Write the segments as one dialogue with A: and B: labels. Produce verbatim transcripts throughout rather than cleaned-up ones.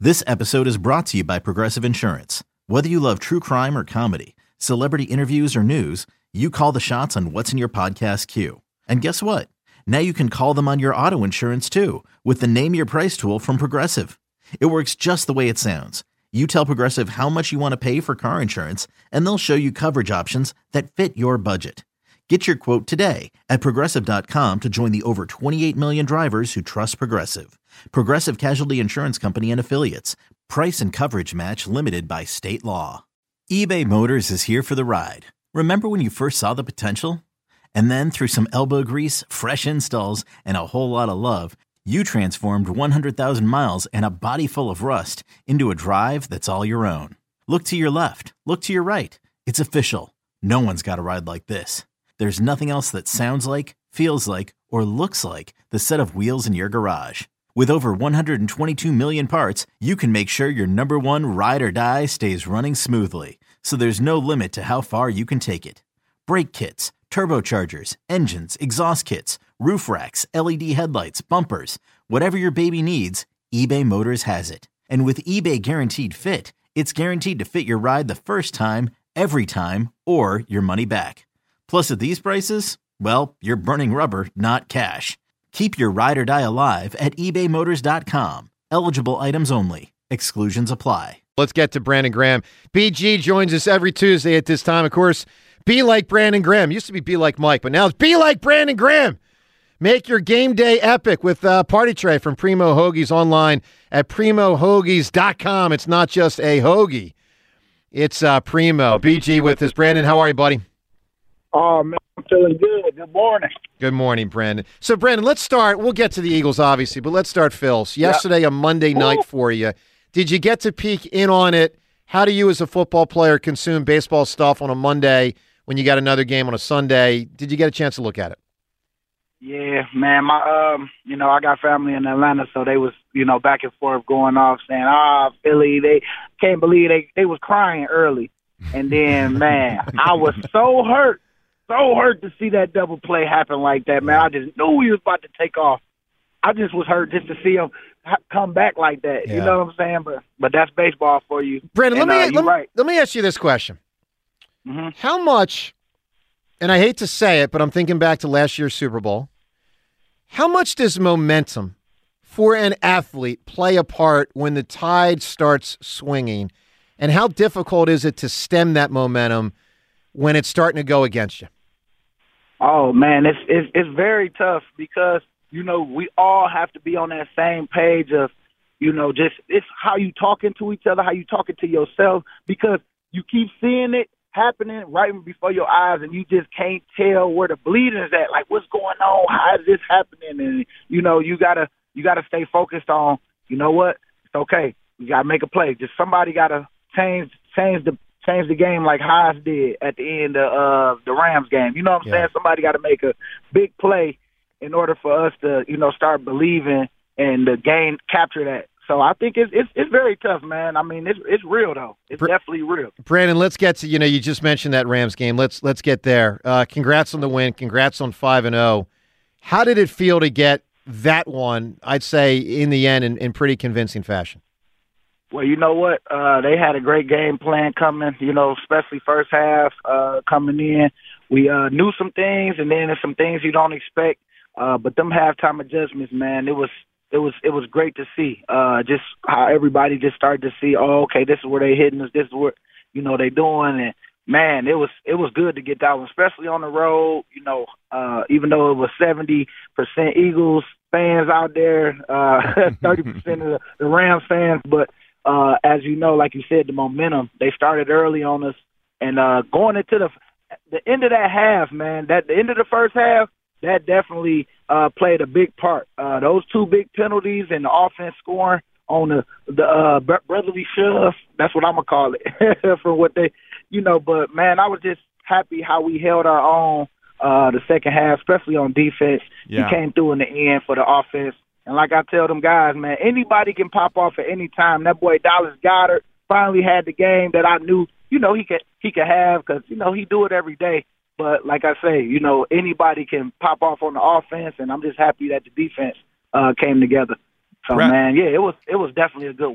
A: This episode is brought to you by Progressive Insurance. Whether you love true crime or comedy, celebrity interviews or news, you call the shots on what's in your podcast queue. And guess what? Now you can call them on your auto insurance too with the Name Your Price tool from Progressive. It works just the way it sounds. You tell Progressive how much you want to pay for car insurance, and they'll show you coverage options that fit your budget. Get your quote today at Progressive dot com to join the over twenty-eight million drivers who trust Progressive. Progressive Casualty Insurance Company and Affiliates. Price and coverage match limited by state law. eBay Motors is here for the ride. Remember when you first saw the potential? And then through some elbow grease, fresh installs, and a whole lot of love, you transformed one hundred thousand miles and a body full of rust into a drive that's all your own. Look to your left. Look to your right. It's official. No one's got a ride like this. There's nothing else that sounds like, feels like, or looks like the set of wheels in your garage. With over one hundred twenty-two million parts, you can make sure your number one ride or die stays running smoothly. So there's no limit to how far you can take it. Brake kits, turbochargers, engines, exhaust kits, roof racks, L E D headlights, bumpers, whatever your baby needs, eBay Motors has it. And with eBay Guaranteed Fit, it's guaranteed to fit your ride the first time, every time, or your money back. Plus, at these prices, well, you're burning rubber, not cash. Keep your ride or die alive at ebay motors dot com. Eligible items only. Exclusions apply.
B: Let's get to Brandon Graham. B G joins us every Tuesday at this time. Of course, be like Brandon Graham. Used to be be like Mike, but now it's be like Brandon Graham. Make your game day epic with uh, Party Tray from Primo Hoagies online at primo hoagies dot com. It's not just a hoagie. It's uh, Primo. B G with us. Brandon, how are you, buddy?
C: Oh, man, I'm feeling good. Good morning.
B: Good morning, Brandon. So, Brandon, let's start. We'll get to the Eagles, obviously, but let's start Phil's. Yesterday, yep. A Monday night Ooh. for you. Did you get to peek in on it? How do you, as a football player, consume baseball stuff on a Monday when you got another game on a Sunday? Did you get a chance to look at it?
C: Yeah, man. My, um, you know, I got family in Atlanta, so they was, you know, back and forth going off saying, ah, Philly, they can't believe they, they was crying early. And then, man, I was so hurt. So hurt to see that double play happen like that, man. I just knew he was about to take off. I just was hurt just to see him come back like that. Yeah. You know what I'm saying? But but that's baseball for you.
B: Brandon,
C: and,
B: let me
C: uh,
B: let,
C: right.
B: let me ask you this question.
C: Mm-hmm.
B: How much, and I hate to say it, but I'm thinking back to last year's Super Bowl, how much does momentum for an athlete play a part when the tide starts swinging, and how difficult is it to stem that momentum when it's starting to go against you?
C: Oh, man, it's, it's it's very tough because, you know, we all have to be on that same page of, you know, just it's how you talking to each other, how you talking to yourself, because you keep seeing it happening right before your eyes and you just can't tell where the bleeding is at. Like, what's going on? How is this happening? And, you know, you got to you gotta stay focused on, you know what, it's okay. You got to make a play. Just somebody got to change change the change the game like Haas did at the end of uh, the Rams game. You know what I'm yeah. saying? Somebody got to make a big play in order for us to, you know, start believing and the game capture that. So I think it's it's, it's very tough, man. I mean, it's it's real though. It's Br- definitely real.
B: Brandon, let's get to, you know, you just mentioned that Rams game. Let's let's get there. Uh, congrats on the win. Congrats on five and zero. How did it feel to get that one? I'd say in the end, in, in pretty convincing fashion.
C: Well, you know what? Uh, they had a great game plan coming, you know, especially first half uh, coming in. We uh, knew some things, and then there's some things you don't expect. Uh, but them halftime adjustments, man, it was it was it was great to see. Uh, just how everybody just started to see, oh, okay, this is where they hitting us, this is what, you know, they doing, and man, it was it was good to get that one, especially on the road. You know, uh, even though it was seventy percent Eagles fans out there, uh, thirty percent of the, the Rams fans, but. Uh, as you know, like you said, the momentum, they started early on us. And uh, going into the the end of that half, man, that the end of the first half, that definitely uh, played a big part. Uh, those two big penalties and the offense scoring on the, the uh, brotherly shove, that's what I'm going to call it, for what they, you know. But, man, I was just happy how we held our own uh, the second half, especially on defense.
B: Yeah.
C: We came through in the end for the offense. And like I tell them guys, man, anybody can pop off at any time. That boy Dallas Goedert finally had the game that I knew, you know, he could he could have because, you know, he do it every day. But like I say, you know, anybody can pop off on the offense, and I'm just happy that the defense uh, came together. So,
B: Right.
C: man, yeah, it was it was definitely a good one.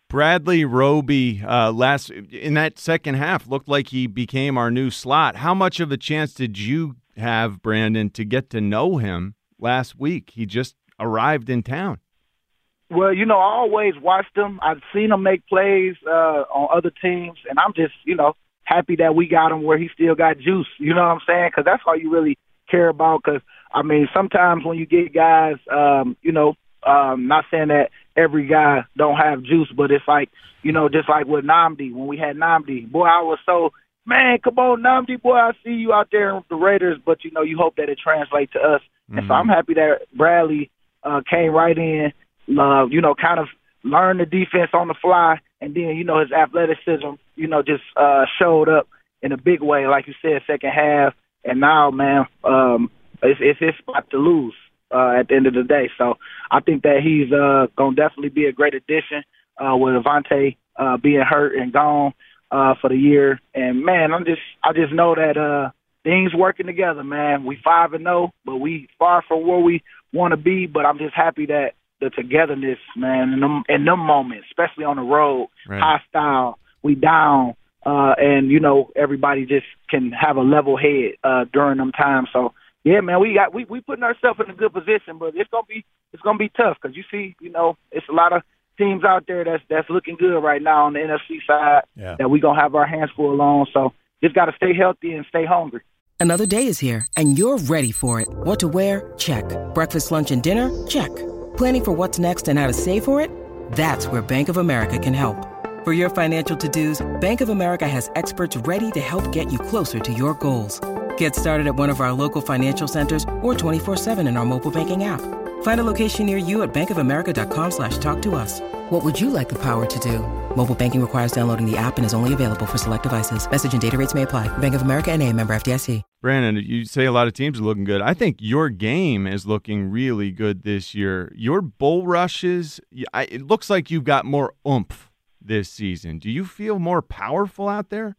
D: Bradley Roby, uh, last in that second half, looked like he became our new slot. How much of a chance did you have, Brandon, to get to know him last week? He just arrived in town.
C: Well, you know, I always watched him. I've seen him make plays uh, on other teams, and I'm just, you know, happy that we got him where he still got juice. You know what I'm saying? Because that's all you really care about. Because, I mean, sometimes when you get guys, um, you know, um, not saying that every guy don't have juice, but it's like, you know, just like with Nnamdi, when we had Nnamdi, boy, I was so, man, come on, Nnamdi, boy, I see you out there with the Raiders, but, you know, you hope that it translates to us. Mm-hmm. And so I'm happy that Bradley uh, came right in, uh, you know, kind of learned the defense on the fly, and then, you know, his athleticism, you know, just uh, showed up in a big way, like you said, second half. And now, man, um, it's, it's his spot to lose uh, at the end of the day. So I think that he's uh, going to definitely be a great addition uh, with Avonte uh, being hurt and gone uh, for the year. And, man, I'm just I just know that uh, things working together, man. We five and oh, but we far from where we want to be. But I'm just happy that the togetherness, man, in them, in them moments, especially on the road, right. Hostile, we down, uh, and, you know, everybody just can have a level head uh, during them times. So, yeah, man, we got we we putting ourselves in a good position, but it's gonna be it's gonna be tough because you see, you know, it's a lot of teams out there that's that's looking good right now on the N F C side yeah. that we gonna have our hands full on. So just got to stay healthy and stay hungry.
E: Another day is here, and you're ready for it. What to wear? Check. Breakfast, lunch, and dinner? Check. Planning for what's next and how to save for it? That's where Bank of America can help. For your financial to-dos, Bank of America has experts ready to help get you closer to your goals. Get started at one of our local financial centers or twenty-four seven in our mobile banking app. Find a location near you at bankofamerica.com slash talk to us. What would you like the power to do? Mobile banking requires downloading the app and is only available for select devices. Message and data rates may apply. Bank of America N A, member F D I C.
D: Brandon, you say a lot of teams are looking good. I think your game is looking really good this year. Your bull rushes, it looks like you've got more oomph this season. Do you feel more powerful out there?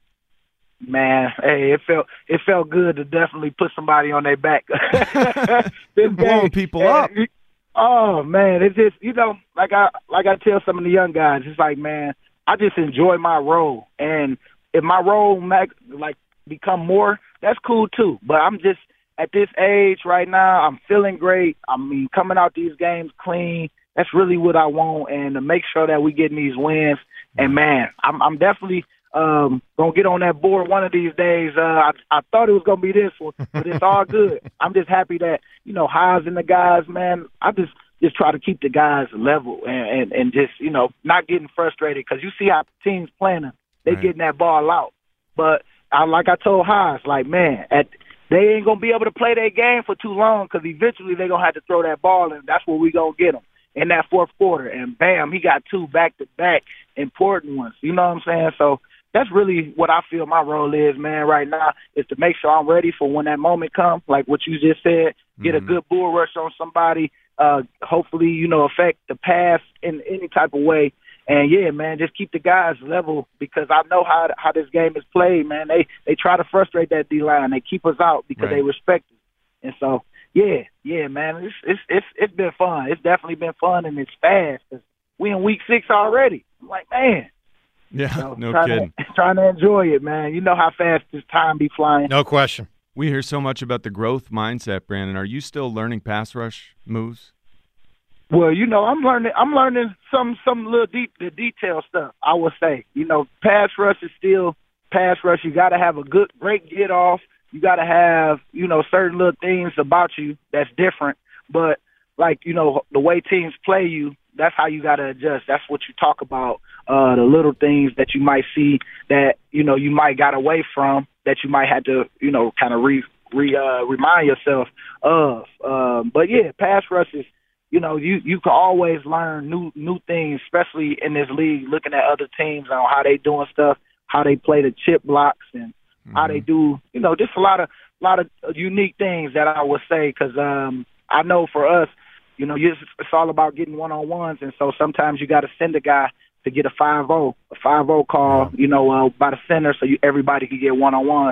C: Man, hey, it felt it felt good to definitely put somebody on their back.
D: Blowing people
C: and,
D: up.
C: Oh man, it's just, you know, like I like I tell some of the young guys, it's like, man, I just enjoy my role, and if my role like like become more, that's cool too. But I'm just at this age right now, I'm feeling great. I mean, coming out these games clean, that's really what I want, and to make sure that we getting these wins. And man, I'm I'm definitely um gonna get on that board one of these days. Uh, I I thought it was gonna be this one, but it's all good. I'm just happy that, you know, Haas and the guys, man. I just just try to keep the guys level and and, and just, you know, not getting frustrated, because you see how teams playing, they right. getting that ball out. But I like I told Haas, like, man, at they ain't gonna be able to play their game for too long, because eventually they're gonna have to throw that ball, and that's where we gonna get them in that fourth quarter. And bam, he got two back to back important ones. You know what I'm saying? So that's really what I feel my role is, man, right now, is to make sure I'm ready for when that moment comes, like what you just said, get mm-hmm. a good bull rush on somebody, uh, hopefully, you know, affect the pass in any type of way. And, yeah, man, just keep the guys level, because I know how how this game is played, man. They they try to frustrate that D-line. They keep us out because right. they respect us. And so, yeah, yeah, man, it's, it's, it's, it's been fun. It's definitely been fun, and it's fast. We in week six already. I'm like, man.
D: Yeah, so no
C: trying
D: kidding.
C: To, trying to enjoy it, man. You know how fast this time be flying.
B: No question.
D: We hear so much about the growth mindset, Brandon. Are you still learning pass rush moves?
C: Well, you know, I'm learning. I'm learning some some little deep the detail stuff, I would say. You know, pass rush is still pass rush. You got to have a good, great get off. You got to have, you know, certain little things about you that's different. But like, you know, the way teams play you, that's how you got to adjust. That's what you talk about. Uh, the little things that you might see that, you know, you might got away from, that you might have to, you know, kind of re, re uh, remind yourself of. Um, but yeah, pass rushes, you know, you, you can always learn new new things, especially in this league, looking at other teams on how they doing stuff, how they play the chip blocks, and mm-hmm. how they do, you know, just a lot of lot of unique things that I would say, because um, I know for us, you know, it's all about getting one-on-ones, and so sometimes you got to send a guy to get a five oh, a five oh call, you know, uh, by the center, so you, everybody can get one-on-ones.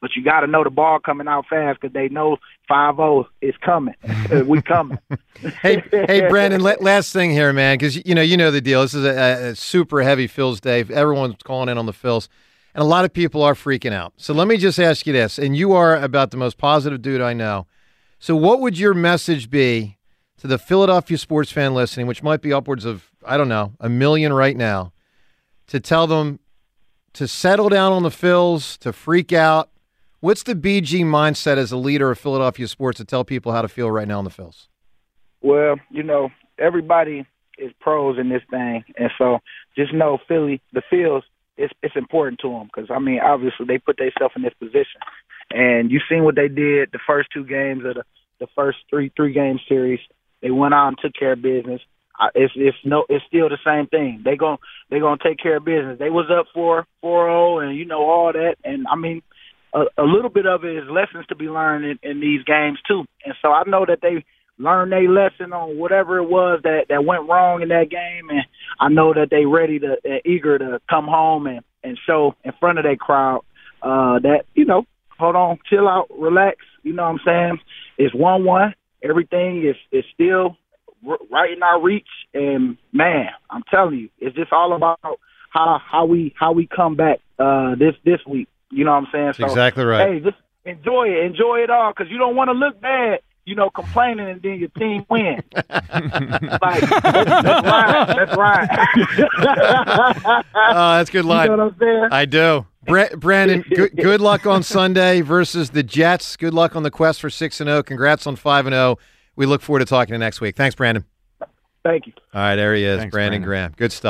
C: but you got to know the ball coming out fast because they know five oh is coming. We coming.
B: hey, hey, Brandon. Last thing here, man, because you know you know the deal. This is a, a super heavy Phils day. Everyone's calling in on the Phils, and a lot of people are freaking out. So let me just ask you this, and you are about the most positive dude I know. So what would your message be to the Philadelphia sports fan listening, which might be upwards of, I don't know, a million right now, to tell them to settle down on the Phils, to freak out? What's the B G mindset as a leader of Philadelphia sports to tell people how to feel right now on the Phils?
C: Well, you know, everybody is pros in this thing, and so just know Philly, the Phils, it's, it's important to them because, I mean, obviously they put themselves in this position. And you seen what they did the first two games of the, the first three three-game series. They went out and took care of business. Uh, it's it's no it's still the same thing. They gon' they gonna take care of business. They was up for four oh and you know all that. And I mean, a, a little bit of it is lessons to be learned in, in these games too. And so I know that they learned their lesson on whatever it was that, that went wrong in that game. And I know that they ready to uh, eager to come home and, and show in front of their crowd uh, that you know. Hold on, chill out, relax. You know what I'm saying? It's one one. Everything is, is still r- right in our reach. And, man, I'm telling you, it's just all about how how we how we come back uh, this this week. You know what I'm saying?
B: That's so, exactly right.
C: Hey, just enjoy it. Enjoy it all because you don't want to look bad, you know, complaining and then your team win. like, that's, that's right. That's right.
B: Oh, that's a good line.
C: You know what I'm saying?
B: I do. Bra- Brandon, good, good luck on Sunday versus the Jets. Good luck on the quest for six and oh. Congrats on five and oh. We look forward to talking to you next week. Thanks, Brandon.
C: Thank you.
B: All right, there he is,
D: Thanks,
B: Brandon
D: Brandon.
B: Graham. Good stuff.